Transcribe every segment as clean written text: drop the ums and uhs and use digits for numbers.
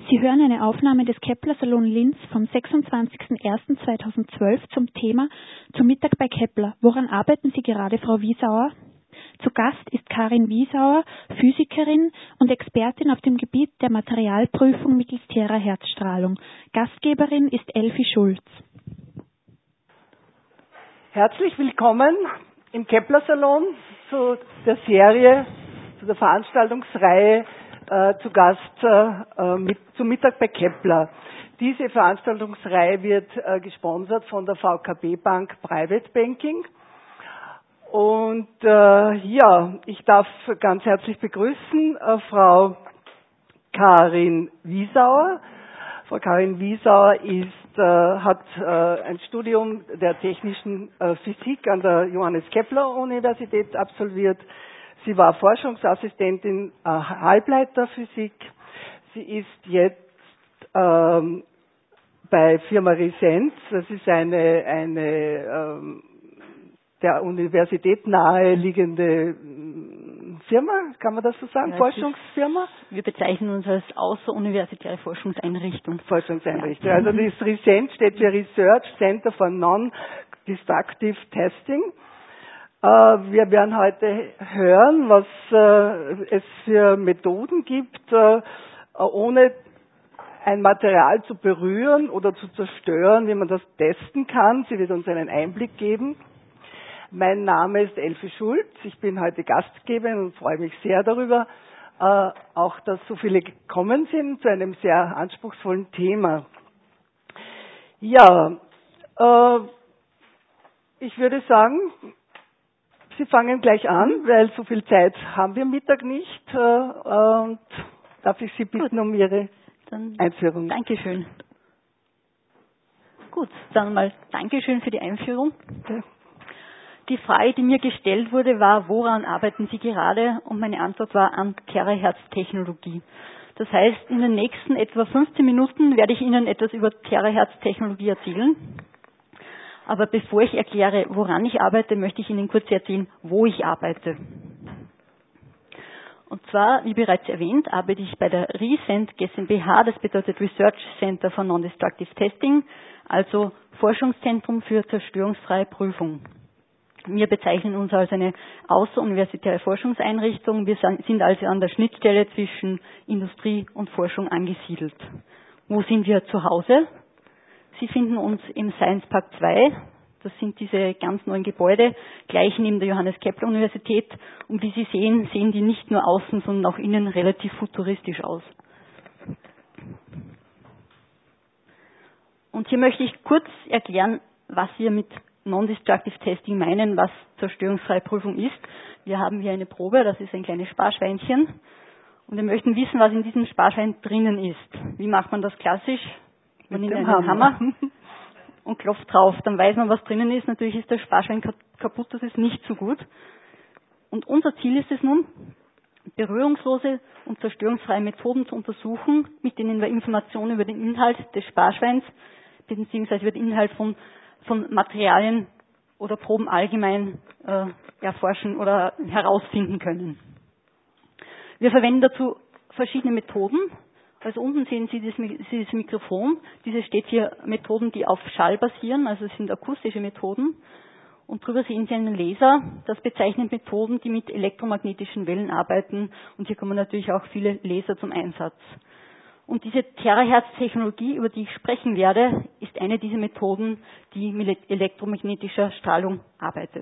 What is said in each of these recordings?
Sie hören eine Aufnahme des Kepler Salon Linz vom 26.01.2012 zum Thema Zu Mittag bei Kepler. Woran arbeiten Sie gerade, Frau Wiesauer? Zu Gast ist Karin Wiesauer, Physikerin und Expertin auf dem Gebiet der Materialprüfung mittels Terahertzstrahlung. Gastgeberin ist Elfi Schulz. Herzlich willkommen im Kepler Salon zu der Serie, zu der Veranstaltungsreihe zu Gast zu Mittag bei Kepler. Diese Veranstaltungsreihe wird gesponsert von der VKB Bank Private Banking. Und ich darf ganz herzlich begrüßen Frau Karin Wiesauer. Frau Karin Wiesauer hat ein Studium der technischen Physik an der Johannes Kepler Universität absolviert. Sie war Forschungsassistentin Halbleiterphysik. Sie ist jetzt bei Firma Risent. Das ist eine der Universität nahe liegende Firma, kann man das so sagen? Ja, Forschungsfirma? Wir bezeichnen uns als außeruniversitäre Forschungseinrichtung. Forschungseinrichtung. Ja. Also das Risent steht für Research Center for Non-Destructive Testing. Wir werden heute hören, was es für Methoden gibt, ohne ein Material zu berühren oder zu zerstören, wie man das testen kann. Sie wird uns einen Einblick geben. Mein Name ist Elfi Schulz. Ich bin heute Gastgeberin und freue mich sehr darüber, auch dass so viele gekommen sind zu einem sehr anspruchsvollen Thema. Ja, ich würde sagen, Sie fangen gleich an, weil so viel Zeit haben wir Mittag nicht. Und darf ich Sie bitten um Ihre Einführung? Dankeschön. Gut, dann mal Dankeschön für die Einführung. Ja. Die Frage, die mir gestellt wurde, war, woran arbeiten Sie gerade? Und meine Antwort war an Terahertz-Technologie. Das heißt, in den nächsten etwa 15 Minuten werde ich Ihnen etwas über Terahertz-Technologie erzählen. Aber bevor ich erkläre, woran ich arbeite, möchte ich Ihnen kurz erzählen, wo ich arbeite. Und zwar, wie bereits erwähnt, arbeite ich bei der Risent GmbH, das bedeutet Research Center for Non-Destructive Testing, also Forschungszentrum für zerstörungsfreie Prüfung. Wir bezeichnen uns als eine außeruniversitäre Forschungseinrichtung. Wir sind also an der Schnittstelle zwischen Industrie und Forschung angesiedelt. Wo sind wir zu Hause? Sie finden uns im Science Park 2. Das sind diese ganz neuen Gebäude, gleich neben der Johannes Kepler Universität. Und wie Sie sehen, sehen die nicht nur außen, sondern auch innen relativ futuristisch aus. Und hier möchte ich kurz erklären, was wir mit Non-Destructive Testing meinen, was zerstörungsfreie Prüfung ist. Wir haben hier eine Probe, das ist ein kleines Sparschweinchen. Und wir möchten wissen, was in diesem Sparschwein drinnen ist. Wie macht man das klassisch? Man nimmt einen Hammer und klopft drauf. Dann weiß man, was drinnen ist. Natürlich ist das Sparschwein kaputt, das ist nicht so gut. Und unser Ziel ist es nun, berührungslose und zerstörungsfreie Methoden zu untersuchen, mit denen wir Informationen über den Inhalt des Sparschweins bzw. über den Inhalt von Materialien oder Proben allgemein erforschen oder herausfinden können. Wir verwenden dazu verschiedene Methoden. Also unten sehen Sie dieses Mikrofon. Dieses steht für Methoden, die auf Schall basieren, also es sind akustische Methoden. Und drüber sehen Sie einen Laser. Das bezeichnet Methoden, die mit elektromagnetischen Wellen arbeiten. Und hier kommen natürlich auch viele Laser zum Einsatz. Und diese Terahertz-Technologie, über die ich sprechen werde, ist eine dieser Methoden, die mit elektromagnetischer Strahlung arbeitet.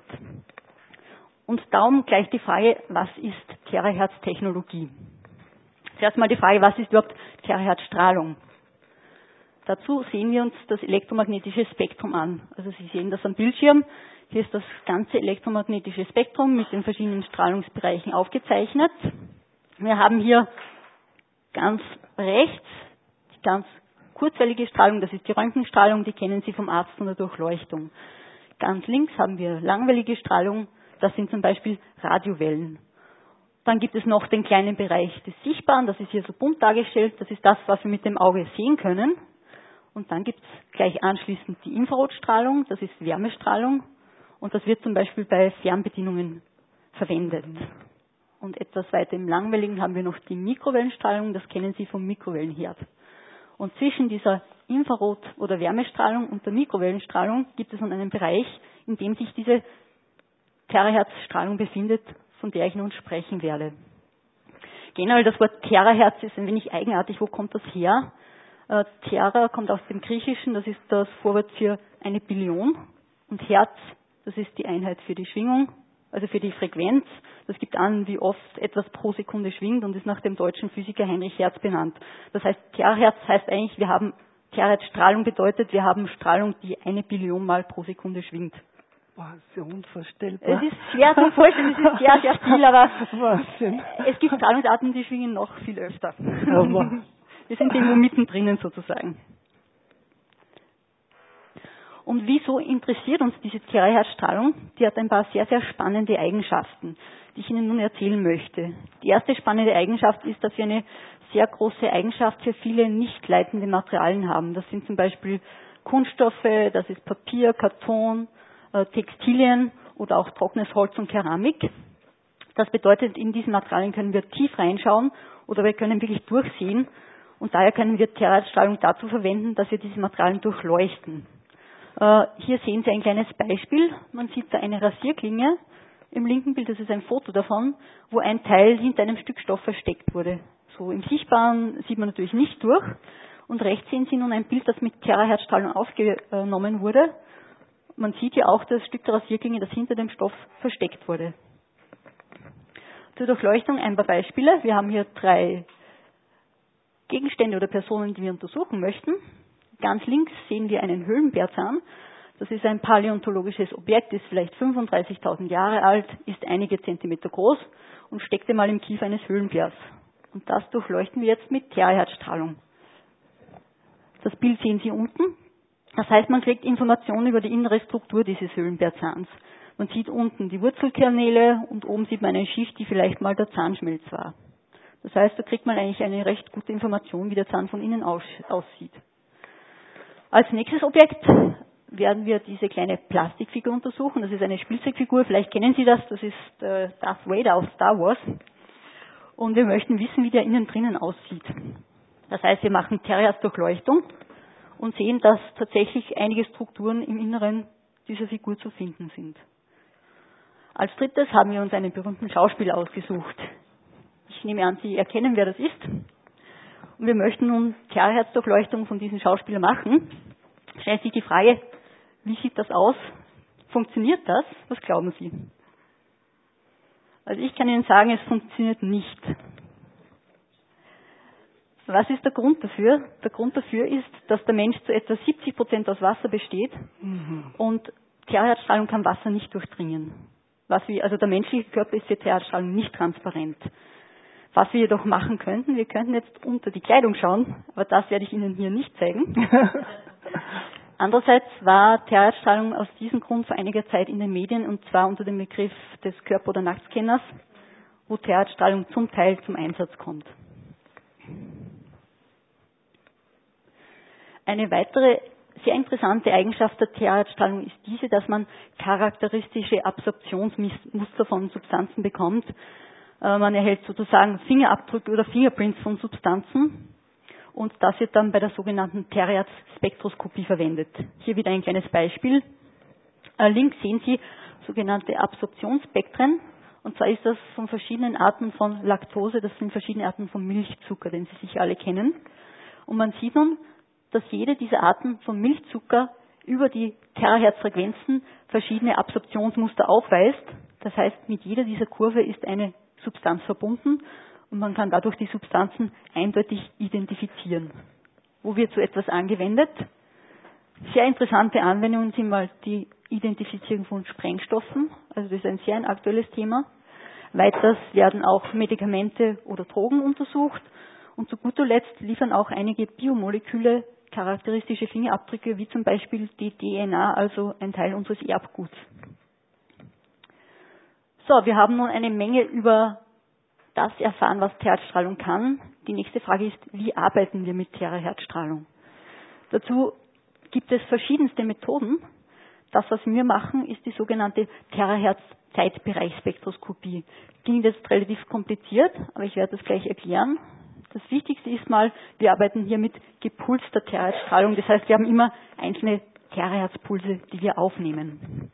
Und darum gleich die Frage, was ist Terahertz-Technologie? Zuerst mal die Frage, was ist überhaupt Terahertz-Strahlung? Dazu sehen wir uns das elektromagnetische Spektrum an. Also Sie sehen das am Bildschirm. Hier ist das ganze elektromagnetische Spektrum mit den verschiedenen Strahlungsbereichen aufgezeichnet. Wir haben hier ganz rechts die ganz kurzwellige Strahlung, das ist die Röntgenstrahlung, die kennen Sie vom Arzt und der Durchleuchtung. Ganz links haben wir langwellige Strahlung, das sind zum Beispiel Radiowellen. Dann gibt es noch den kleinen Bereich des Sichtbaren, das ist hier so bunt dargestellt, das ist das, was wir mit dem Auge sehen können. Und dann gibt es gleich anschließend die Infrarotstrahlung, das ist Wärmestrahlung und das wird zum Beispiel bei Fernbedienungen verwendet. Und etwas weiter im Langwelligen haben wir noch die Mikrowellenstrahlung, das kennen Sie vom Mikrowellenherd. Und zwischen dieser Infrarot- oder Wärmestrahlung und der Mikrowellenstrahlung gibt es nun einen Bereich, in dem sich diese Terahertz-Strahlung befindet, von der ich nun sprechen werde. Generell das Wort Terahertz ist ein wenig eigenartig. Wo kommt das her? Tera kommt aus dem Griechischen, das ist das Vorwort für 1 Billion. Und Herz, das ist die Einheit für die Schwingung, also für die Frequenz. Das gibt an, wie oft etwas pro Sekunde schwingt und ist nach dem deutschen Physiker Heinrich Hertz benannt. Das heißt, Terahertz heißt eigentlich, Terahertz-Strahlung bedeutet, wir haben Strahlung, die 1 Billion Mal pro Sekunde schwingt. Wow, das ist ja unvorstellbar. Es ist schwer zu vorstellen, es ist sehr, sehr viel, aber Wahnsinn. es gibt Strahlungsarten, die schwingen noch viel öfter. Aber Wir sind irgendwo mittendrin sozusagen. Und wieso interessiert uns diese Terahertz-Strahlung? Die hat ein paar sehr, sehr spannende Eigenschaften, die ich Ihnen nun erzählen möchte. Die erste spannende Eigenschaft ist, dass wir eine sehr große Eigenschaft für viele nicht leitende Materialien haben. Das sind zum Beispiel Kunststoffe, das ist Papier, Karton, Textilien oder auch trockenes Holz und Keramik. Das bedeutet, in diesen Materialien können wir tief reinschauen oder wir können wirklich durchsehen. Und daher können wir Terahertz-Strahlung dazu verwenden, dass wir diese Materialien durchleuchten. Hier sehen Sie ein kleines Beispiel. Man sieht da eine Rasierklinge im linken Bild. Das ist ein Foto davon, wo ein Teil hinter einem Stück Stoff versteckt wurde. So im Sichtbaren sieht man natürlich nicht durch. Und rechts sehen Sie nun ein Bild, das mit Terahertz-Strahlung aufgenommen wurde. Man sieht hier auch das Stück der Rasierklinge, das hinter dem Stoff versteckt wurde. Zur Durchleuchtung ein paar Beispiele. Wir haben hier 3 Gegenstände oder Personen, die wir untersuchen möchten. Ganz links sehen wir einen Höhlenbärzahn. Das ist ein paläontologisches Objekt, ist vielleicht 35.000 Jahre alt, ist einige Zentimeter groß und steckte mal im Kiefer eines Höhlenbärs. Und das durchleuchten wir jetzt mit Terahertz-Strahlung. Das Bild sehen Sie unten. Das heißt, man kriegt Informationen über die innere Struktur dieses Höhlenbärzahns. Man sieht unten die Wurzelkanäle und oben sieht man eine Schicht, die vielleicht mal der Zahnschmelz war. Das heißt, da kriegt man eigentlich eine recht gute Information, wie der Zahn von innen aussieht. Als nächstes Objekt werden wir diese kleine Plastikfigur untersuchen. Das ist eine Spielzeugfigur, vielleicht kennen Sie das, das ist Darth Vader aus Star Wars. Und wir möchten wissen, wie der innen drinnen aussieht. Das heißt, wir machen Terahertz-Durchleuchtung und sehen, dass tatsächlich einige Strukturen im Inneren dieser Figur zu finden sind. Als drittes haben wir uns einen berühmten Schauspieler ausgesucht. Ich nehme an, Sie erkennen, wer das ist. Und wir möchten nun Terahertz-Durchleuchtung von diesem Schauspieler machen. Stellt sich die Frage, wie sieht das aus? Funktioniert das? Was glauben Sie? Also ich kann Ihnen sagen, es funktioniert nicht. Was ist der Grund dafür? Der Grund dafür ist, dass der Mensch zu etwa 70% aus Wasser besteht und Terahertz-Strahlung kann Wasser nicht durchdringen. Also der menschliche Körper ist für Terahertz-Strahlung nicht transparent. Was wir jedoch machen könnten, wir könnten jetzt unter die Kleidung schauen, aber das werde ich Ihnen hier nicht zeigen. Andererseits war Terahertz-Strahlung aus diesem Grund vor einiger Zeit in den Medien, und zwar unter dem Begriff des Körper- oder Nacktscanners, wo Terahertz-Strahlung zum Teil zum Einsatz kommt. Eine weitere sehr interessante Eigenschaft der Terahertz-Strahlung ist diese, dass man charakteristische Absorptionsmuster von Substanzen bekommt. Man erhält sozusagen Fingerabdrücke oder Fingerprints von Substanzen und das wird dann bei der sogenannten Terahertz-Spektroskopie verwendet. Hier wieder ein kleines Beispiel. Links sehen Sie sogenannte Absorptionsspektren, und zwar ist das von verschiedenen Arten von Laktose, das sind verschiedene Arten von Milchzucker, den Sie sicher alle kennen. Und man sieht nun, dass jede dieser Arten von Milchzucker über die Terahertz-Frequenzen verschiedene Absorptionsmuster aufweist. Das heißt, mit jeder dieser Kurve ist eine Substanz verbunden und man kann dadurch die Substanzen eindeutig identifizieren. Wo wird so etwas angewendet? Sehr interessante Anwendungen sind mal die Identifizierung von Sprengstoffen, also das ist ein sehr aktuelles Thema. Weiters werden auch Medikamente oder Drogen untersucht und zu guter Letzt liefern auch einige Biomoleküle charakteristische Fingerabdrücke, wie zum Beispiel die DNA, also ein Teil unseres Erbguts. So, wir haben nun eine Menge über das erfahren, was Terahertz-Strahlung kann. Die nächste Frage ist, wie arbeiten wir mit Terahertz-Strahlung? Dazu gibt es verschiedenste Methoden. Das, was wir machen, ist die sogenannte Terahertz-Zeitbereichsspektroskopie. Klingt jetzt relativ kompliziert, aber ich werde das gleich erklären. Das Das Wichtigste ist mal, wir arbeiten hier mit gepulster Terahertzstrahlung. Das heißt, wir haben immer einzelne Terahertzpulse, die wir aufnehmen.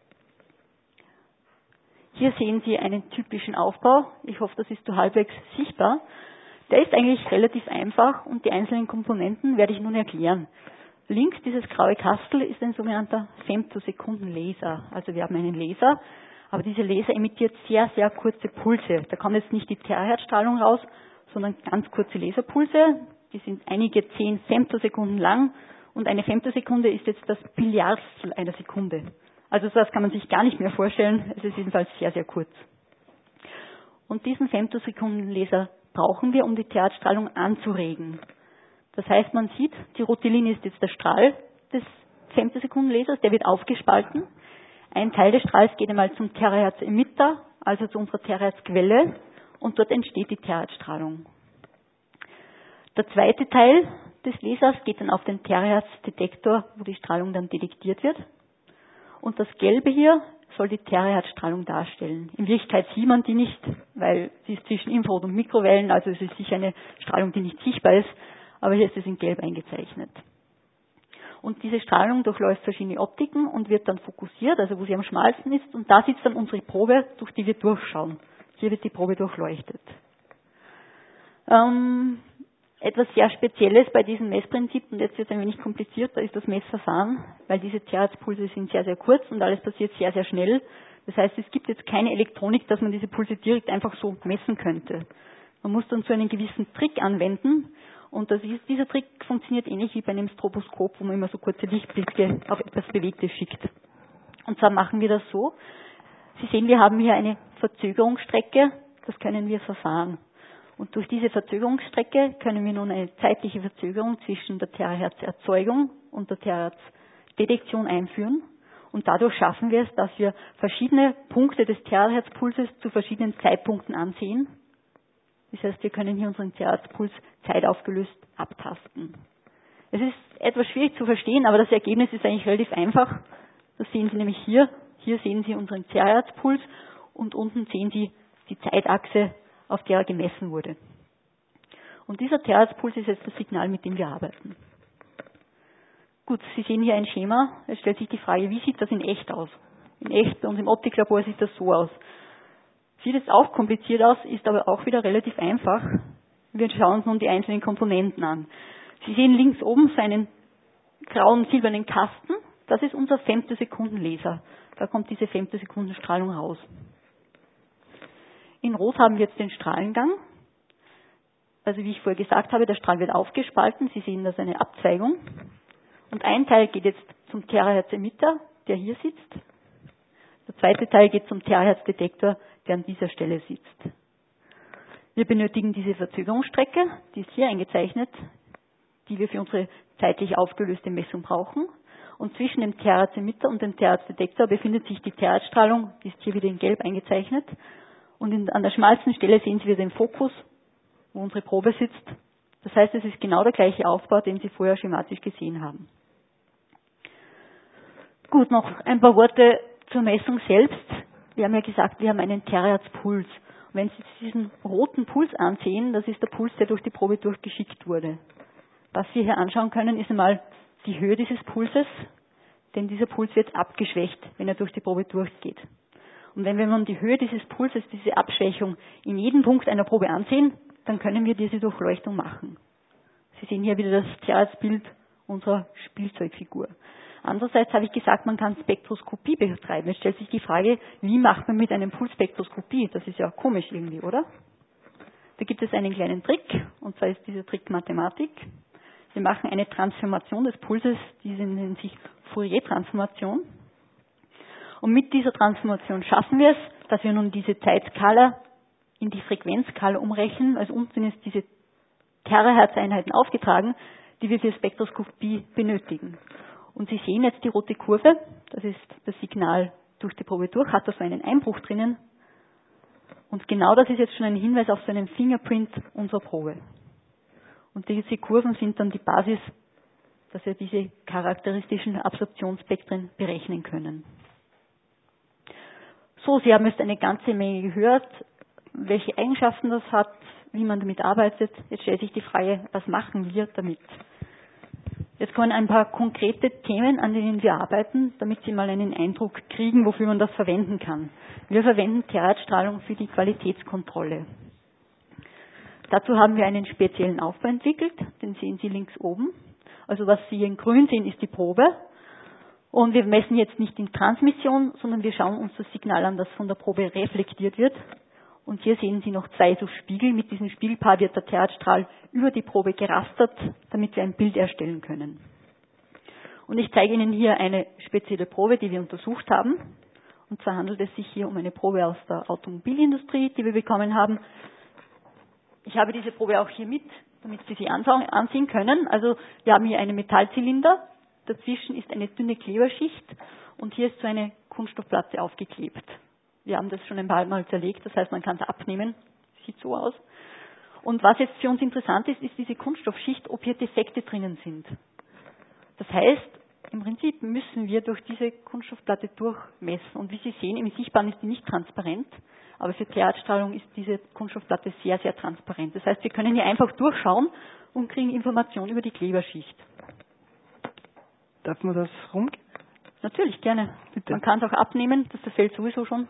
Hier sehen Sie einen typischen Aufbau. Ich hoffe, das ist so halbwegs sichtbar. Der ist eigentlich relativ einfach und die einzelnen Komponenten werde ich nun erklären. Links dieses graue Kastel ist ein sogenannter Femtosekunden-Laser. Also wir haben einen Laser, aber dieser Laser emittiert sehr, sehr kurze Pulse. Da kommt jetzt nicht die Terahertzstrahlung raus, sondern ganz kurze Laserpulse. Die sind einige 10 Femtosekunden lang und eine Femtosekunde ist jetzt das Billiardstel einer Sekunde. Also das kann man sich gar nicht mehr vorstellen. Es ist jedenfalls sehr, sehr kurz. Und diesen Femtosekunden-Laser brauchen wir, um die Terahertzstrahlung anzuregen. Das heißt, man sieht, die rote Linie ist jetzt der Strahl des Femtosekunden-Lasers, der wird aufgespalten. Ein Teil des Strahls geht einmal zum Terahertz-Emitter, also zu unserer Terahertz-Quelle, und dort entsteht die Terahertzstrahlung. Der zweite Teil des Lasers geht dann auf den Terahertz-Detektor, wo die Strahlung dann detektiert wird. Und das Gelbe hier soll die Terahertzstrahlung darstellen. In Wirklichkeit sieht man die nicht, weil sie ist zwischen Infrarot und Mikrowellen, also es ist sicher eine Strahlung, die nicht sichtbar ist, aber hier ist es in Gelb eingezeichnet. Und diese Strahlung durchläuft verschiedene Optiken und wird dann fokussiert, also wo sie am schmalsten ist, und da sitzt dann unsere Probe, durch die wir durchschauen. Hier wird die Probe durchleuchtet. Etwas sehr Spezielles bei diesem Messprinzip, und jetzt wird es ein wenig komplizierter, ist das Messverfahren, weil diese Terahertzpulse sind sehr, sehr kurz und alles passiert sehr, sehr schnell. Das heißt, es gibt jetzt keine Elektronik, dass man diese Pulse direkt einfach so messen könnte. Man muss dann so einen gewissen Trick anwenden, und dieser Trick funktioniert ähnlich wie bei einem Stroboskop, wo man immer so kurze Lichtblitze auf etwas Bewegtes schickt. Und zwar machen wir das so. Sie sehen, wir haben hier eine Verzögerungsstrecke, das können wir verfahren. Und durch diese Verzögerungsstrecke können wir nun eine zeitliche Verzögerung zwischen der Terahertz-Erzeugung und der Terahertz-Detektion einführen. Und dadurch schaffen wir es, dass wir verschiedene Punkte des Terahertzpulses zu verschiedenen Zeitpunkten ansehen. Das heißt, wir können hier unseren Terahertzpuls zeitaufgelöst abtasten. Es ist etwas schwierig zu verstehen, aber das Ergebnis ist eigentlich relativ einfach. Das sehen Sie nämlich hier. Hier sehen Sie unseren Terahertzpuls und unten sehen Sie die Zeitachse, auf der er gemessen wurde. Und dieser Terahertzpuls ist jetzt das Signal, mit dem wir arbeiten. Gut, Sie sehen hier ein Schema. Es stellt sich die Frage, wie sieht das in echt aus? In echt, bei uns im Optiklabor sieht das so aus. Sieht jetzt auch kompliziert aus, ist aber auch wieder relativ einfach. Wir schauen uns nun die einzelnen Komponenten an. Sie sehen links oben so einen grauen, silbernen Kasten. Das ist unser Femtosekunden-Laser. Da kommt diese Femtosekundenstrahlung raus. In Rot haben wir jetzt den Strahlengang. Also wie ich vorher gesagt habe, der Strahl wird aufgespalten. Sie sehen, das ist eine Abzweigung. Und ein Teil geht jetzt zum Terahertz-Emitter, der hier sitzt. Der zweite Teil geht zum Terahertz-Detektor, der an dieser Stelle sitzt. Wir benötigen diese Verzögerungsstrecke, die ist hier eingezeichnet, die wir für unsere zeitlich aufgelöste Messung brauchen. Und zwischen dem Terahertz-Emitter und dem Terahertz-Detektor befindet sich die Terahertzstrahlung, die ist hier wieder in Gelb eingezeichnet. Und an der schmalsten Stelle sehen Sie wieder den Fokus, wo unsere Probe sitzt. Das heißt, es ist genau der gleiche Aufbau, den Sie vorher schematisch gesehen haben. Gut, noch ein paar Worte zur Messung selbst. Wir haben ja gesagt, wir haben einen Terahertzpuls. Und wenn Sie diesen roten Puls ansehen, das ist der Puls, der durch die Probe durchgeschickt wurde. Was Sie hier anschauen können, ist einmal die Höhe dieses Pulses, denn dieser Puls wird abgeschwächt, wenn er durch die Probe durchgeht. Und wenn wir nun die Höhe dieses Pulses, diese Abschwächung in jedem Punkt einer Probe ansehen, dann können wir diese Durchleuchtung machen. Sie sehen hier wieder das Terahertzbild unserer Spielzeugfigur. Andererseits habe ich gesagt, man kann Spektroskopie betreiben. Jetzt stellt sich die Frage, wie macht man mit einem Puls Spektroskopie? Das ist ja komisch irgendwie, oder? Da gibt es einen kleinen Trick, und zwar ist dieser Trick Mathematik. Wir machen eine Transformation des Pulses, diese nennt sich Fourier-Transformation. Und mit dieser Transformation schaffen wir es, dass wir nun diese Zeitskala in die Frequenzskala umrechnen. Also unten ist diese Terahertz-Einheiten aufgetragen, die wir für Spektroskopie benötigen. Und Sie sehen jetzt die rote Kurve, das ist das Signal durch die Probe durch, hat da so einen Einbruch drinnen. Und genau das ist jetzt schon ein Hinweis auf so einen Fingerprint unserer Probe. Und diese Kurven sind dann die Basis, dass wir diese charakteristischen Absorptionsspektren berechnen können. So, Sie haben jetzt eine ganze Menge gehört, welche Eigenschaften das hat, wie man damit arbeitet. Jetzt stellt sich die Frage, was machen wir damit? Jetzt kommen ein paar konkrete Themen, an denen wir arbeiten, damit Sie mal einen Eindruck kriegen, wofür man das verwenden kann. Wir verwenden Terahertzstrahlung für die Qualitätskontrolle. Dazu haben wir einen speziellen Aufbau entwickelt, den sehen Sie links oben. Also was Sie in grün sehen, ist die Probe. Und wir messen jetzt nicht in Transmission, sondern wir schauen uns das Signal an, das von der Probe reflektiert wird. Und hier sehen Sie noch zwei so Spiegel. Mit diesem Spiegelpaar wird der Terahertzstrahl über die Probe gerastert, damit wir ein Bild erstellen können. Und ich zeige Ihnen hier eine spezielle Probe, die wir untersucht haben. Und zwar handelt es sich hier um eine Probe aus der Automobilindustrie, die wir bekommen haben. Ich habe diese Probe auch hier mit, damit Sie sie ansehen können. Also wir haben hier einen Metallzylinder, dazwischen ist eine dünne Kleberschicht und hier ist so eine Kunststoffplatte aufgeklebt. Wir haben das schon ein paar Mal zerlegt, das heißt, man kann es abnehmen. Sieht so aus. Und was jetzt für uns interessant ist, ist diese Kunststoffschicht, ob hier Defekte drinnen sind. Das heißt, im Prinzip müssen wir durch diese Kunststoffplatte durchmessen. Und wie Sie sehen, im Sichtbaren ist die nicht transparent, aber für Terahertzstrahlung ist diese Kunststoffplatte sehr, sehr transparent. Das heißt, wir können hier einfach durchschauen und kriegen Informationen über die Kleberschicht. Darf man das rumgehen? Natürlich, gerne. Bitte. Man kann es auch abnehmen, das zerfällt sowieso schon.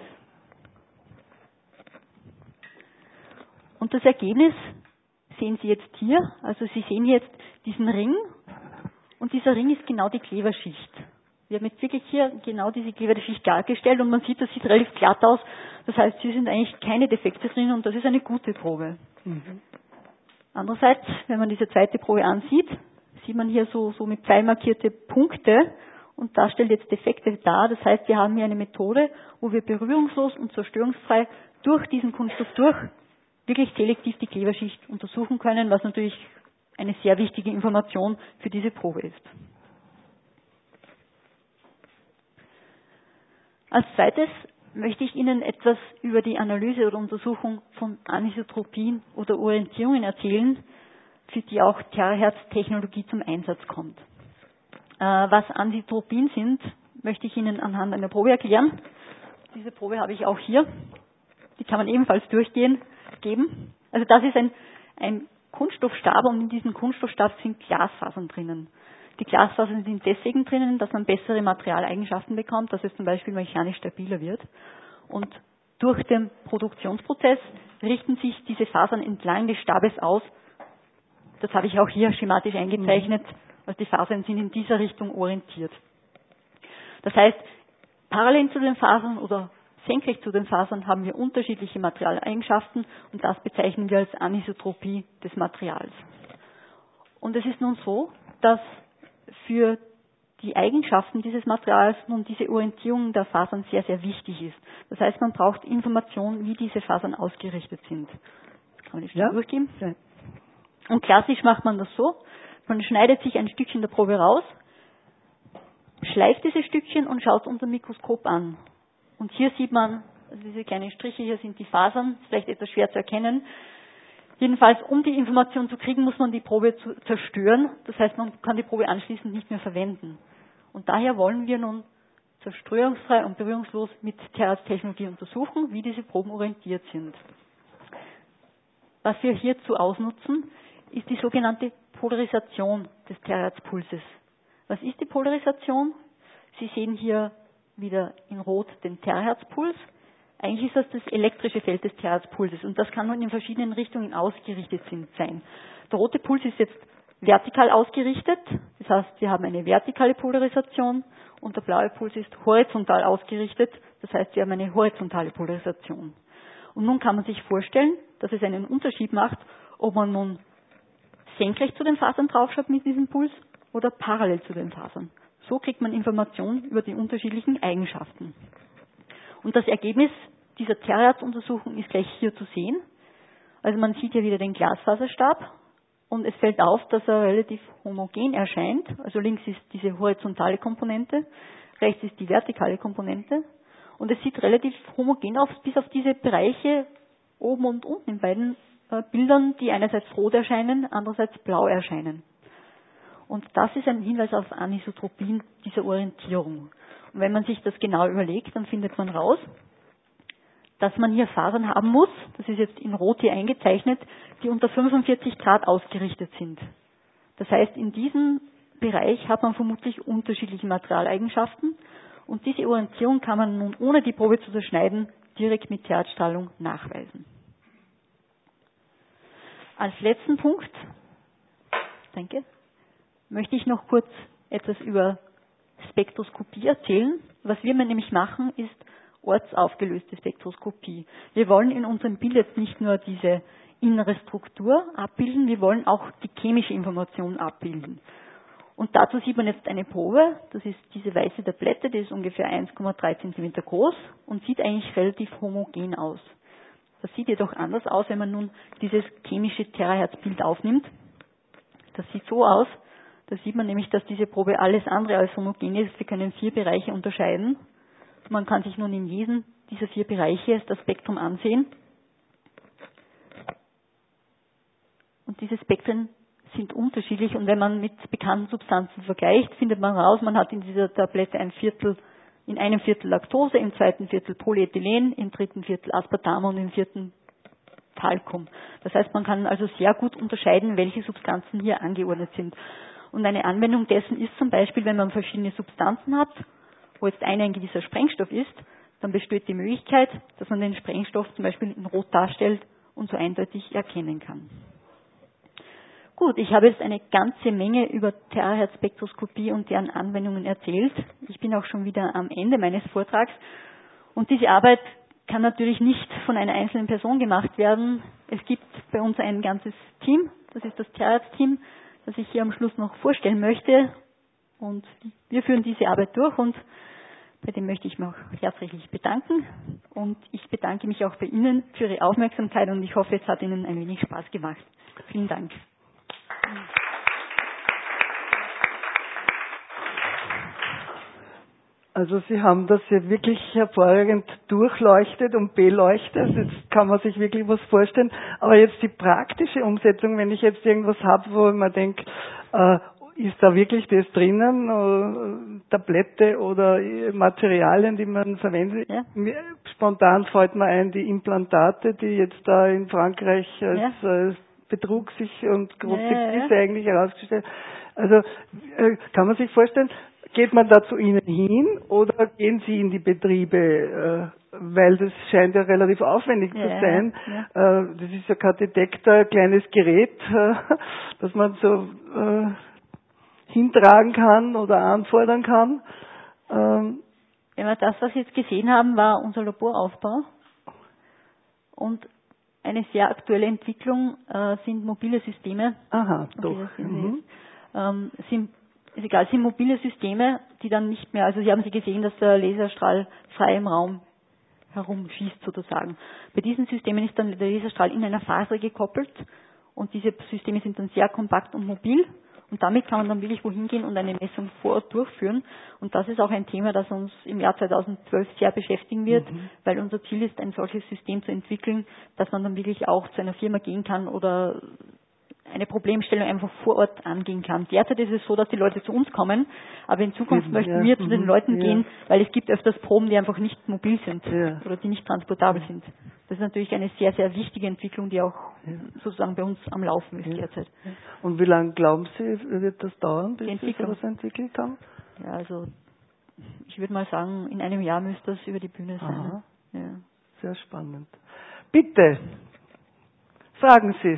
Und das Ergebnis sehen Sie jetzt hier. Also Sie sehen jetzt diesen Ring und dieser Ring ist genau die Kleberschicht. Wir haben jetzt wirklich hier genau diese Kleberschicht dargestellt und man sieht, das sieht relativ glatt aus. Das heißt, hier sind eigentlich keine Defekte drin und das ist eine gute Probe. Andererseits, wenn man diese zweite Probe ansieht, sieht man hier so mit Pfeil markierte Punkte und da stellt jetzt Defekte dar. Das heißt, wir haben hier eine Methode, wo wir berührungslos und zerstörungsfrei durch diesen Kunststoff wirklich selektiv die Kleberschicht untersuchen können, was natürlich eine sehr wichtige Information für diese Probe ist. Als zweites möchte ich Ihnen etwas über die Analyse oder Untersuchung von Anisotropien oder Orientierungen erzählen, für die auch Terahertz-Technologie zum Einsatz kommt. Was Anisotropien sind, möchte ich Ihnen anhand einer Probe erklären. Diese Probe habe ich auch hier. Die kann man ebenfalls durchgeben. Also das ist ein Kunststoffstab und in diesem Kunststoffstab sind Glasfasern drinnen. Die Glasfasern sind deswegen drinnen, dass man bessere Materialeigenschaften bekommt, dass es zum Beispiel mechanisch stabiler wird. Und durch den Produktionsprozess richten sich diese Fasern entlang des Stabes aus. Das habe ich auch hier schematisch eingezeichnet. Also die Fasern sind in dieser Richtung orientiert. Das heißt, parallel zu den Fasern oder senkrecht zu den Fasern haben wir unterschiedliche Materialeigenschaften und das bezeichnen wir als Anisotropie des Materials. Und es ist nun so, dass für die Eigenschaften dieses Materials nun diese Orientierung der Fasern sehr, sehr wichtig ist. Das heißt, man braucht Informationen, wie diese Fasern ausgerichtet sind. Das kann man nicht durchgehen. Ja. Und klassisch macht man das so, man schneidet sich ein Stückchen der Probe raus, schleift dieses Stückchen und schaut unter dem Mikroskop an. Und hier sieht man, also diese kleinen Striche hier sind die Fasern, ist vielleicht etwas schwer zu erkennen. Jedenfalls, um die Information zu kriegen, muss man die Probe zerstören. Das heißt, man kann die Probe anschließend nicht mehr verwenden. Und daher wollen wir nun zerstörungsfrei und berührungslos mit Terahertz-Technologie untersuchen, wie diese Proben orientiert sind. Was wir hierzu ausnutzen, ist die sogenannte Polarisation des Terahertz-Pulses. Was ist die Polarisation? Sie sehen hier wieder in Rot den Terahertz-Puls. Eigentlich ist das elektrische Feld des Terahertz-Pulses und das kann nun in verschiedenen Richtungen ausgerichtet sein. Der rote Puls ist jetzt vertikal ausgerichtet, das heißt, wir haben eine vertikale Polarisation und der blaue Puls ist horizontal ausgerichtet, das heißt, wir haben eine horizontale Polarisation. Und nun kann man sich vorstellen, dass es einen Unterschied macht, ob man nun senkrecht zu den Fasern draufschaut mit diesem Puls oder parallel zu den Fasern. So kriegt man Informationen über die unterschiedlichen Eigenschaften. Und das Ergebnis dieser Terahertz-Untersuchung ist gleich hier zu sehen. Also man sieht hier wieder den Glasfaserstab und es fällt auf, dass er relativ homogen erscheint. Also links ist diese horizontale Komponente, rechts ist die vertikale Komponente und es sieht relativ homogen aus, bis auf diese Bereiche oben und unten in beiden Bildern, die einerseits rot erscheinen, andererseits blau erscheinen. Und das ist ein Hinweis auf Anisotropien dieser Orientierung. Und wenn man sich das genau überlegt, dann findet man raus, dass man hier Fasern haben muss, das ist jetzt in Rot hier eingezeichnet, die unter 45 Grad ausgerichtet sind. Das heißt, in diesem Bereich hat man vermutlich unterschiedliche Materialeigenschaften und diese Orientierung kann man nun, ohne die Probe zu zerschneiden, direkt mit Terahertzstrahlung nachweisen. Als letzten Punkt, möchte ich noch kurz etwas über Spektroskopie erzählen. Was wir nämlich machen, ist ortsaufgelöste Spektroskopie. Wir wollen in unserem Bild jetzt nicht nur diese innere Struktur abbilden, wir wollen auch die chemische Information abbilden. Und dazu sieht man jetzt eine Probe, das ist diese weiße Tablette, die ist ungefähr 1,3 cm groß und sieht eigentlich relativ homogen aus. Das sieht jedoch anders aus, wenn man nun dieses chemische Terahertz-Bild aufnimmt. Das sieht so aus, da sieht man nämlich, dass diese Probe alles andere als homogen ist. Wir können 4 Bereiche unterscheiden. Man kann sich nun in jedem dieser 4 Bereiche das Spektrum ansehen. Und diese Spektren sind unterschiedlich und wenn man mit bekannten Substanzen vergleicht, findet man heraus, man hat in dieser Tablette in einem Viertel Laktose, im zweiten Viertel Polyethylen, im dritten Viertel Aspartam und im vierten Talkum. Das heißt, man kann also sehr gut unterscheiden, welche Substanzen hier angeordnet sind. Und eine Anwendung dessen ist zum Beispiel, wenn man verschiedene Substanzen hat, wo jetzt eine ein gewisser Sprengstoff ist, dann besteht die Möglichkeit, dass man den Sprengstoff zum Beispiel in Rot darstellt und so eindeutig erkennen kann. Gut, ich habe jetzt eine ganze Menge über Terahertz-Spektroskopie und deren Anwendungen erzählt. Ich bin auch schon wieder am Ende meines Vortrags. Und diese Arbeit kann natürlich nicht von einer einzelnen Person gemacht werden. Es gibt bei uns ein ganzes Team, das ist das Terahertz-Team, das ich hier am Schluss noch vorstellen möchte. Und wir führen diese Arbeit durch und bei dem möchte ich mich auch herzlich bedanken. Und ich bedanke mich auch bei Ihnen für Ihre Aufmerksamkeit und ich hoffe, es hat Ihnen ein wenig Spaß gemacht. Vielen Dank. Also Sie haben das ja wirklich hervorragend durchleuchtet und beleuchtet. Jetzt kann man sich wirklich was vorstellen. Aber jetzt die praktische Umsetzung, wenn ich jetzt irgendwas habe, wo man denkt, ist da wirklich das drinnen, Tablette oder Materialien, die man verwendet? Ja. Spontan fällt mir ein, die Implantate, die jetzt da in Frankreich als Betrug sich und große Krise eigentlich herausgestellt. Also kann man sich vorstellen, geht man da zu Ihnen hin oder gehen Sie in die Betriebe? Weil das scheint ja relativ aufwendig zu sein. Ja. Das ist ja kein Detektor, kleines Gerät, das man so hintragen kann oder anfordern kann. Das, was Sie jetzt gesehen haben, war unser Laboraufbau. Und eine sehr aktuelle Entwicklung sind mobile Systeme. Aha, doch. Sind mobile Systeme, die dann nicht mehr, also Sie haben gesehen, dass der Laserstrahl frei im Raum herumschießt sozusagen. Bei diesen Systemen ist dann der Laserstrahl in einer Faser gekoppelt und diese Systeme sind dann sehr kompakt und mobil und damit kann man dann wirklich wohin gehen und eine Messung vor Ort durchführen und das ist auch ein Thema, das uns im Jahr 2012 sehr beschäftigen wird, weil unser Ziel ist, ein solches System zu entwickeln, dass man dann wirklich auch zu einer Firma gehen kann oder eine Problemstellung einfach vor Ort angehen kann. Derzeit ist es so, dass die Leute zu uns kommen, aber in Zukunft möchten wir zu den Leuten gehen, weil es gibt öfters Proben, die einfach nicht mobil sind oder die nicht transportabel sind. Das ist natürlich eine sehr, sehr wichtige Entwicklung, die auch sozusagen bei uns am Laufen ist derzeit. Und wie lange glauben Sie, wird das dauern, bis Sie das entwickelt haben? Ja, also ich würde mal sagen, in einem Jahr müsste das über die Bühne sein. Ja. Sehr spannend. Bitte, fragen Sie.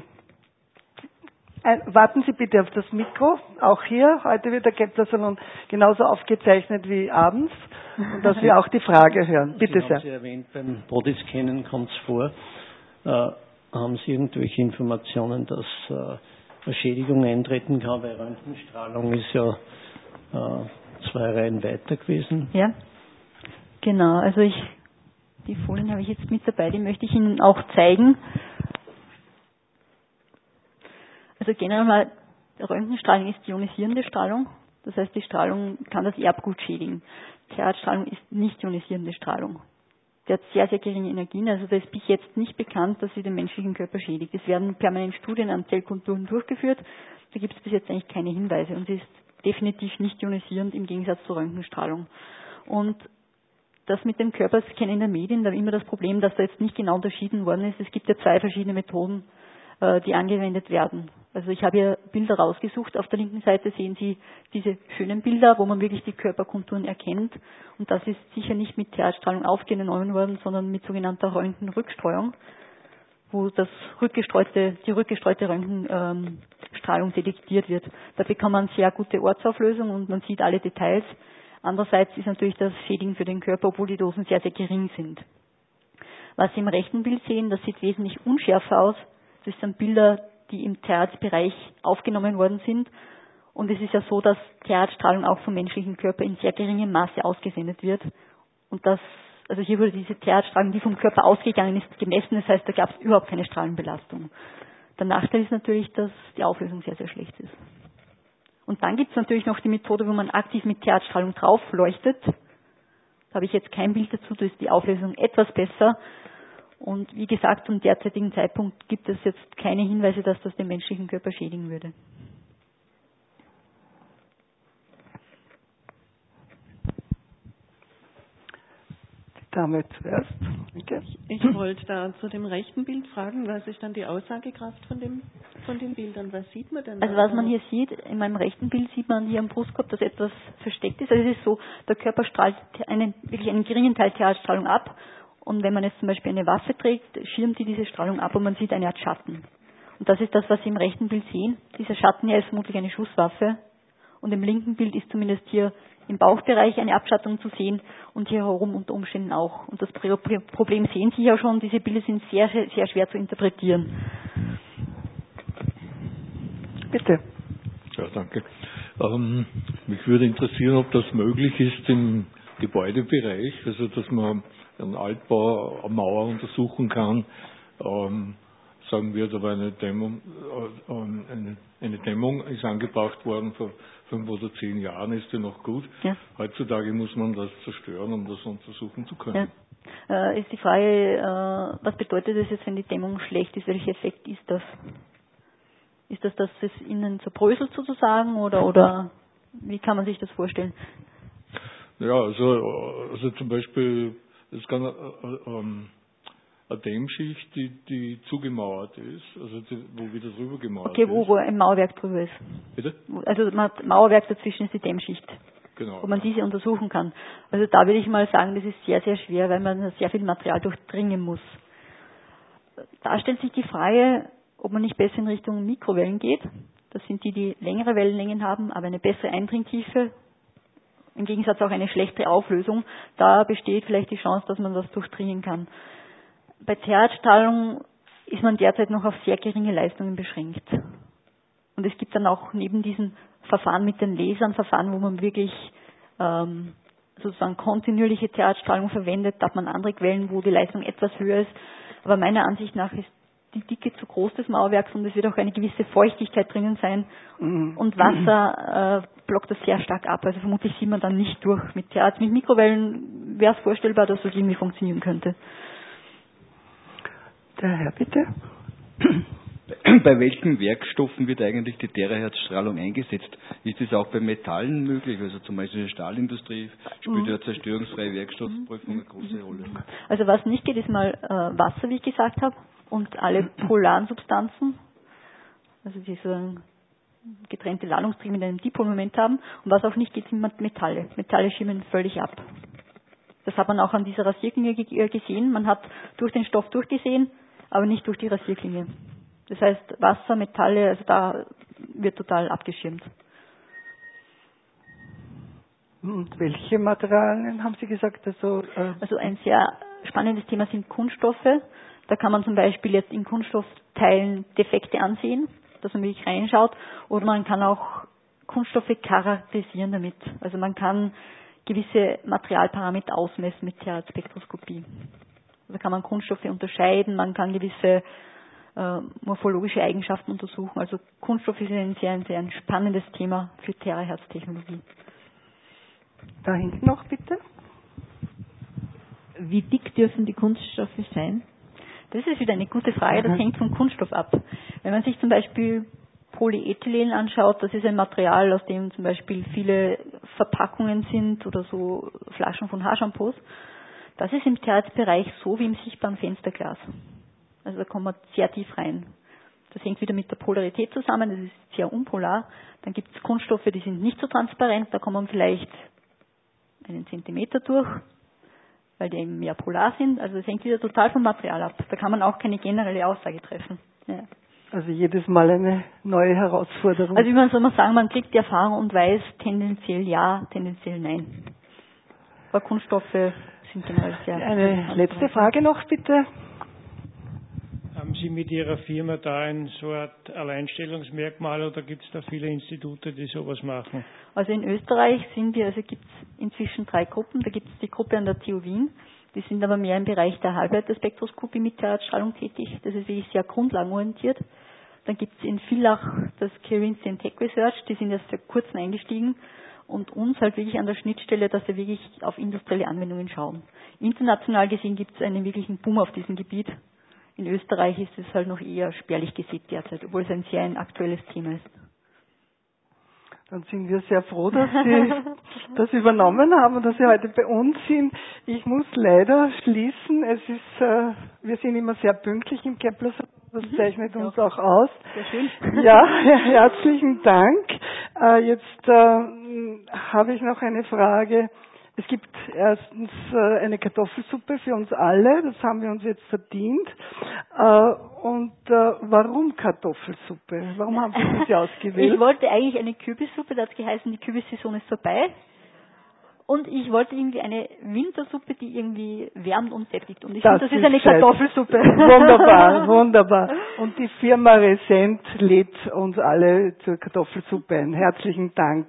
Warten Sie bitte auf das Mikro, auch hier. Heute wird der Kepler-Salon genauso aufgezeichnet wie abends und dass wir auch die Frage hören. Bitte sehr. Sie haben erwähnt, beim Bodyscannen kommt es vor. Haben Sie irgendwelche Informationen, dass eine Schädigung eintreten kann? Weil Röntgenstrahlung ist ja 2 Reihen weiter gewesen. Ja, genau. Also die Folien habe ich jetzt mit dabei, die möchte ich Ihnen auch zeigen. Also generell mal, Röntgenstrahlung ist ionisierende Strahlung. Das heißt, die Strahlung kann das Erbgut schädigen. Terahertzstrahlung ist nicht ionisierende Strahlung. Die hat sehr, sehr geringe Energien. Also da ist bis jetzt nicht bekannt, dass sie den menschlichen Körper schädigt. Es werden permanent Studien an Zellkulturen durchgeführt. Da gibt es bis jetzt eigentlich keine Hinweise. Und sie ist definitiv nicht ionisierend im Gegensatz zur Röntgenstrahlung. Und das mit dem Körperscan in den Medien, da immer das Problem, dass da jetzt nicht genau unterschieden worden ist. Es gibt ja 2 verschiedene Methoden, die angewendet werden. Also ich habe hier Bilder rausgesucht. Auf der linken Seite sehen Sie diese schönen Bilder, wo man wirklich die Körperkonturen erkennt. Und das ist sicher nicht mit TH-Strahlung aufgenommen worden, sondern mit sogenannter Röntgenrückstreuung, wo die rückgestreute Röntgenstrahlung detektiert wird. Da bekommt man sehr gute Ortsauflösung und man sieht alle Details. Andererseits ist natürlich das Schädigen für den Körper, obwohl die Dosen sehr, sehr gering sind. Was Sie im rechten Bild sehen, das sieht wesentlich unschärfer aus. Das sind Bilder, die im THz-Bereich aufgenommen worden sind. Und es ist ja so, dass THz-Strahlung auch vom menschlichen Körper in sehr geringem Maße ausgesendet wird. Und also hier wurde diese THz-Strahlung, die vom Körper ausgegangen ist, gemessen. Das heißt, da gab es überhaupt keine Strahlenbelastung. Der Nachteil ist natürlich, dass die Auflösung sehr, sehr schlecht ist. Und dann gibt es natürlich noch die Methode, wo man aktiv mit THz-Strahlung drauf leuchtet. Da habe ich jetzt kein Bild dazu, da ist die Auflösung etwas besser. Und wie gesagt, zum derzeitigen Zeitpunkt gibt es jetzt keine Hinweise, dass das den menschlichen Körper schädigen würde. Dame zuerst. Okay. Ich wollte da zu dem rechten Bild fragen, was ist dann die Aussagekraft von den Bildern? Was sieht man denn da? Also was man hier sieht, in meinem rechten Bild sieht man hier am Brustkorb, dass etwas versteckt ist. Also es ist so, der Körper strahlt wirklich einen geringen Teil TH-Strahlung ab. Und wenn man jetzt zum Beispiel eine Waffe trägt, schirmt sie diese Strahlung ab und man sieht eine Art Schatten. Und das ist das, was Sie im rechten Bild sehen. Dieser Schatten hier ist vermutlich eine Schusswaffe. Und im linken Bild ist zumindest hier im Bauchbereich eine Abschattung zu sehen und hier herum unter Umständen auch. Und das Problem sehen Sie ja schon, diese Bilder sind sehr, sehr schwer zu interpretieren. Bitte. Ja, danke. Mich würde interessieren, ob das möglich ist im Gebäudebereich, also dass man einen Altbau, eine Mauer untersuchen kann. Sagen wir, da war eine Dämmung ist angebracht worden vor 5 oder 10 Jahren, ist die noch gut. Ja. Heutzutage muss man das zerstören, um das untersuchen zu können. Ja. Ist die Frage, was bedeutet das jetzt, wenn die Dämmung schlecht ist? Welcher Effekt ist das? Ist das, dass es innen zerbröselt sozusagen oder wie kann man sich das vorstellen? Ja, also zum Beispiel, es kann eine Dämmschicht, die zugemauert ist, also wo wieder drüber gemauert ist. Okay, wo ein Mauerwerk drüber ist. Bitte? Also Mauerwerk dazwischen ist die Dämmschicht. Genau. Wo man diese untersuchen kann. Also da würde ich mal sagen, das ist sehr, sehr schwer, weil man sehr viel Material durchdringen muss. Da stellt sich die Frage, ob man nicht besser in Richtung Mikrowellen geht. Das sind die längere Wellenlängen haben, aber eine bessere Eindringtiefe. Im Gegensatz auch eine schlechtere Auflösung. Da besteht vielleicht die Chance, dass man das durchdringen kann. Bei TH-Strahlung ist man derzeit noch auf sehr geringe Leistungen beschränkt. Und es gibt dann auch neben diesen Verfahren mit den Lasern Verfahren, wo man wirklich sozusagen kontinuierliche TH-Strahlung verwendet. Da hat man andere Quellen, wo die Leistung etwas höher ist. Aber meiner Ansicht nach ist die Dicke zu groß des Mauerwerks und es wird auch eine gewisse Feuchtigkeit drinnen sein. Und Wasser blockt das sehr stark ab. Also vermutlich sieht man dann nicht durch. Mit TH, mit Mikrowellen wäre es vorstellbar, dass das irgendwie funktionieren könnte. Der Herr, bitte. Bei welchen Werkstoffen wird eigentlich die Terahertzstrahlung eingesetzt? Ist das auch bei Metallen möglich? Also zum Beispiel in der Stahlindustrie spielt ja zerstörungsfreie Werkstoffprüfung eine große Rolle. Also was nicht geht, ist mal Wasser, wie ich gesagt habe, und alle polaren Substanzen, also diese getrennte Ladungsträger mit einem Dipolmoment haben. Und was auch nicht geht, sind Metalle. Metalle schirmen völlig ab. Das hat man auch an dieser Rasierklinge gesehen. Man hat durch den Stoff durchgesehen, aber nicht durch die Rasierklinge. Das heißt, Wasser, Metalle, also da wird total abgeschirmt. Und welche Materialien haben Sie gesagt? Also ein sehr spannendes Thema sind Kunststoffe. Da kann man zum Beispiel jetzt in Kunststoffteilen Defekte ansehen, dass man wirklich reinschaut. Oder man kann auch Kunststoffe charakterisieren damit. Also man kann gewisse Materialparameter ausmessen mit TH-Spektroskopie. Also kann man Kunststoffe unterscheiden, man kann gewisse morphologische Eigenschaften untersuchen. Also Kunststoff ist ein sehr spannendes Thema für Terahertz-Technologie. Da hinten noch bitte. Wie dick dürfen die Kunststoffe sein? Das ist wieder eine gute Frage, das hängt vom Kunststoff ab. Wenn man sich zum Beispiel Polyethylen anschaut, das ist ein Material, aus dem zum Beispiel viele Verpackungen sind oder so Flaschen von Haarshampoos. Das ist im Terahertz-Bereich so wie im sichtbaren Fensterglas. Also da kommt man sehr tief rein. Das hängt wieder mit der Polarität zusammen, das ist sehr unpolar. Dann gibt es Kunststoffe, die sind nicht so transparent, da kommt man vielleicht einen Zentimeter durch, weil die eben mehr polar sind. Also das hängt wieder total vom Material ab. Da kann man auch keine generelle Aussage treffen. Ja. Also jedes Mal eine neue Herausforderung. Also wie man soll man sagen, man kriegt die Erfahrung und weiß tendenziell ja, tendenziell nein. Aber Kunststoffe sind generell sehr... Eine letzte Frage noch, bitte. Haben Sie mit Ihrer Firma da ein so eine Art Alleinstellungsmerkmal oder gibt es da viele Institute, die sowas machen? Also in Österreich gibt es inzwischen 3 Gruppen. Da gibt es die Gruppe an der TU Wien, die sind aber mehr im Bereich der Halbleiterspektroskopie mit Terahertzstrahlung tätig. Das ist wirklich sehr grundlagenorientiert. Dann gibt es in Villach das Carinthian Tech Research, die sind erst seit kurzem eingestiegen und uns halt wirklich an der Schnittstelle, dass wir wirklich auf industrielle Anwendungen schauen. International gesehen gibt es einen wirklichen Boom auf diesem Gebiet. In Österreich ist es halt noch eher spärlich gesät derzeit, obwohl es ein sehr aktuelles Thema ist. Dann sind wir sehr froh, dass Sie das übernommen haben und dass Sie heute bei uns sind. Ich muss leider schließen. Wir sind immer sehr pünktlich im Kepler, das zeichnet uns auch aus. Sehr schön. Ja, herzlichen Dank. Jetzt habe ich noch eine Frage. Es gibt erstens eine Kartoffelsuppe für uns alle, das haben wir uns jetzt verdient. Warum Kartoffelsuppe? Warum haben Sie diese ausgewählt? Ich wollte eigentlich eine Kürbissuppe, da hat es geheißen, die Kürbissaison ist vorbei. Und ich wollte irgendwie eine Wintersuppe, die irgendwie wärmt und sättigt. Und ich finde, das ist eine Kartoffelsuppe. Wunderbar, wunderbar. Und die Firma Resent lädt uns alle zur Kartoffelsuppe ein. Herzlichen Dank.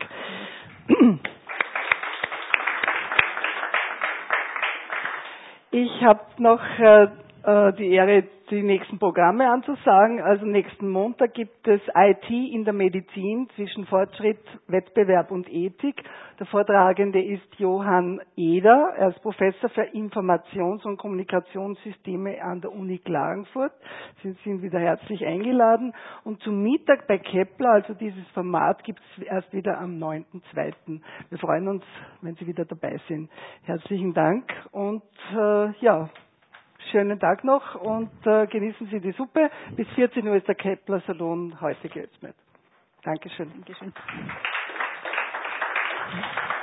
Ich habe noch die Ehre, die nächsten Programme anzusagen. Also nächsten Montag gibt es IT in der Medizin zwischen Fortschritt, Wettbewerb und Ethik. Der Vortragende ist Johann Eder. Er ist Professor für Informations- und Kommunikationssysteme an der Uni Klagenfurt. Sie sind wieder herzlich eingeladen. Und zum Mittag bei Kepler, also dieses Format, gibt es erst wieder am 9.2. Wir freuen uns, wenn Sie wieder dabei sind. Herzlichen Dank und schönen Tag noch und genießen Sie die Suppe. Bis 14 Uhr ist der Kepler Salon heute geöffnet. Dankeschön. Dankeschön.